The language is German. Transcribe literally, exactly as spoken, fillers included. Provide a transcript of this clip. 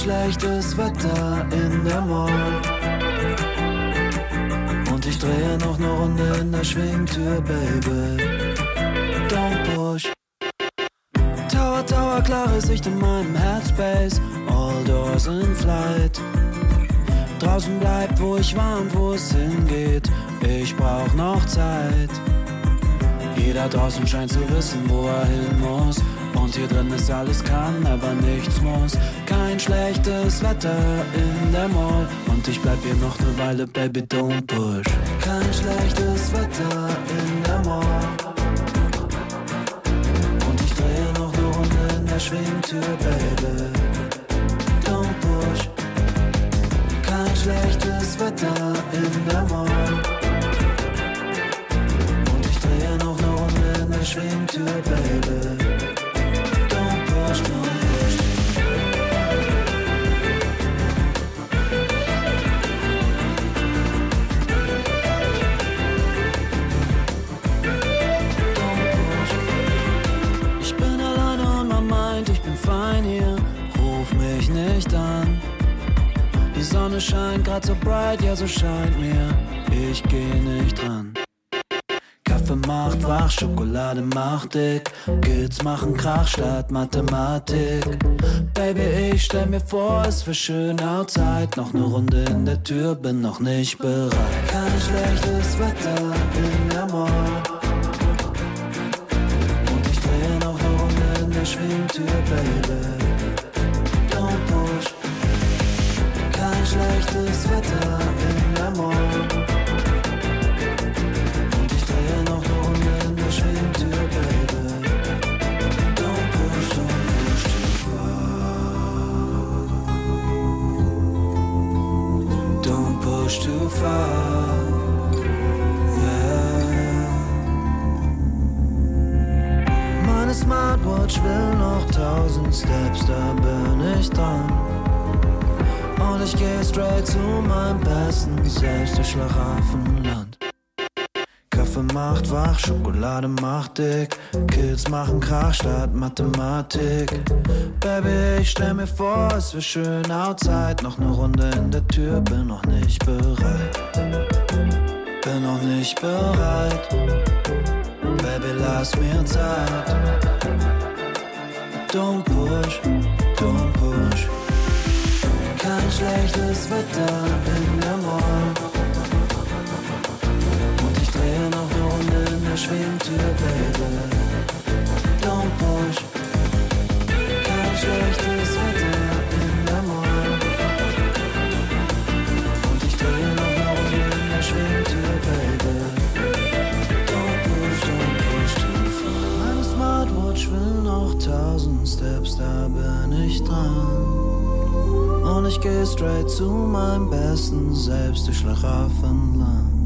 schlechtes Wetter in der Mall. Und ich drehe noch ne Runde in der Schwingtür, Baby. Don't push. Tower, Tower, klare Sicht in meinem Headspace. All doors in flight. Draußen bleibt, wo ich war und wo es hingeht. Ich brauch noch Zeit. Jeder draußen scheint zu wissen, wo er hin muss. Und hier drin ist alles kann, aber nichts muss. Kein schlechtes Wetter in der Mall. Und ich bleib hier noch ne Weile, Baby, don't push. Kein schlechtes Wetter in der Mall. Und ich drehe noch ne Runde in der Schwingtür, Baby. Don't push. Kein schlechtes Wetter in der Mall. Und ich drehe noch ne Runde in der Schwingtür, Baby. Don't push, don't push. Ich bin alleine und man meint, ich bin fein hier. Ruf mich nicht an. Die Sonne scheint grad so bright, ja so scheint mir. Ich geh nicht dran. Kaffee macht wach, Schokolade macht dick. Kids machen Krach statt Mathematik. Baby, ich stell mir vor, es wär schön outside. Noch ne Runde in der Tür, bin noch nicht bereit. Kein schlechtes Wetter in der Mall. Und ich drehe noch ne Runde in der Schwingtür, Baby. Don't push. Kein schlechtes Wetter in der Mall. Und ich drehe noch ne Runde in der Schwingtür, Baby. Don't push, don't push too far. Don't push too far. Yeah. Meine Smartwatch will noch tausend Steps, da bin ich dran. Und ich geh straight zu meinem besten Selbst durch Schlaraffenland. Kaffee macht wach, Schokolade macht dick. Kids machen Krach statt Mathematik. Baby, ich stell mir vor, es wär schön outside. Noch ne Runde in der Tür, bin noch nicht bereit. Bin noch nicht bereit. Baby, lass mir Zeit. Don't push, don't push. Kein schlechtes Wetter in der Mall. Und ich drehe noch ne Runde in der Schwingtür, Baby. Don't push. Kein schlechtes Wetter in der Mall. Und ich drehe noch ne Runde in der Schwingtür, Baby. Don't push, don't push too far. Meine Smartwatch will noch tausend Steps, da bin ich dran. Und ich geh straight zu meinem besten Selbst durch Schlaraffenland.